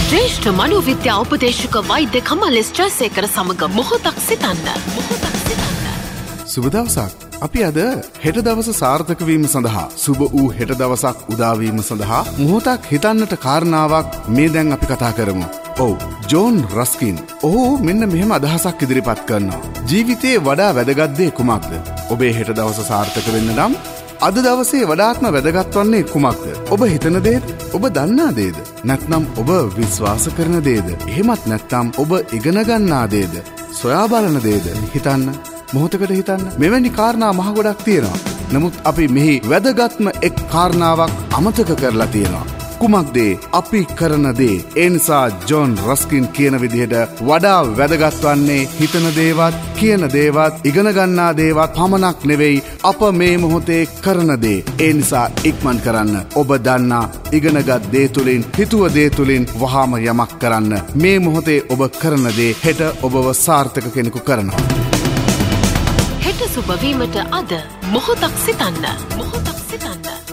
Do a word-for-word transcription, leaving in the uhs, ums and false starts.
ශ්‍රේෂ්ඨ මනෝවිද්‍යා උපදේශක වෛද්‍ය කමල් ස්ට්‍රසේකර සමග මොහොතක් සිතන්න. මොහොතක් සිතන්න. සුබ දවසක්. අපි අද හෙට දවස සාර්ථක වීම සඳහා සුබ වූ හෙට දවසක් උදා වීම සඳහා මොහොතක් හිතන්නට කාරණාවක් මේ දැන් අපි කතා කරමු. ඔව්, ජෝන් රස්කින්. ඔහු මෙන්න මෙහෙම අදහසක් ඉදිරිපත් කරනවා. ජීවිතයේ වඩා වැදගත් දේ කුමක්ද? ඔබේ හෙට දවස සාර්ථක වෙන්න නම් අද දවසේ වඩාත්ම වැදගත් වන්නේ කුමක්ද? ඔබ හිතන දේද? ඔබ දන්නා දේද? නැත්නම් ඔබ විශ්වාස කරන දේද? එහෙමත් නැත්නම් ඔබ ඉගෙන ගන්නා දේද? සොයා බලන දේද? හිතන්න. මොහොතකට හිතන්න. මෙවැනි කාරණා මහ ගොඩක් තියෙනවා. නමුත් අපි මෙහි වැදගත්ම එක් කාරණාවක් අමතක කරලා තියෙනවා. කුමක්ද අපි කරන දේ? ඒ නිසා ජෝන් රස්කින් කියන විදිහට වඩා වැදගත් වන්නේ හිතන දේවත්, කියන දේවත්, ඉගෙන ගන්නා දේවත් පමණක් නෙවෙයි, අප මේ මොහොතේ කරන දේ. ඒ නිසා ඉක්මන් කරන්න. ඔබ දන්නා ඉගෙනගත් දේ තුලින්, හිතුව දේ තුලින් වහාම යමක් කරන්න. මේ මොහොතේ ඔබ කරන දේ හෙට ඔබව සාර්ථක කෙනෙකු කරනවා. හෙට සුබ වීමට අද මොහොතක් සිතන්න. මොහොතක් සිතන්න.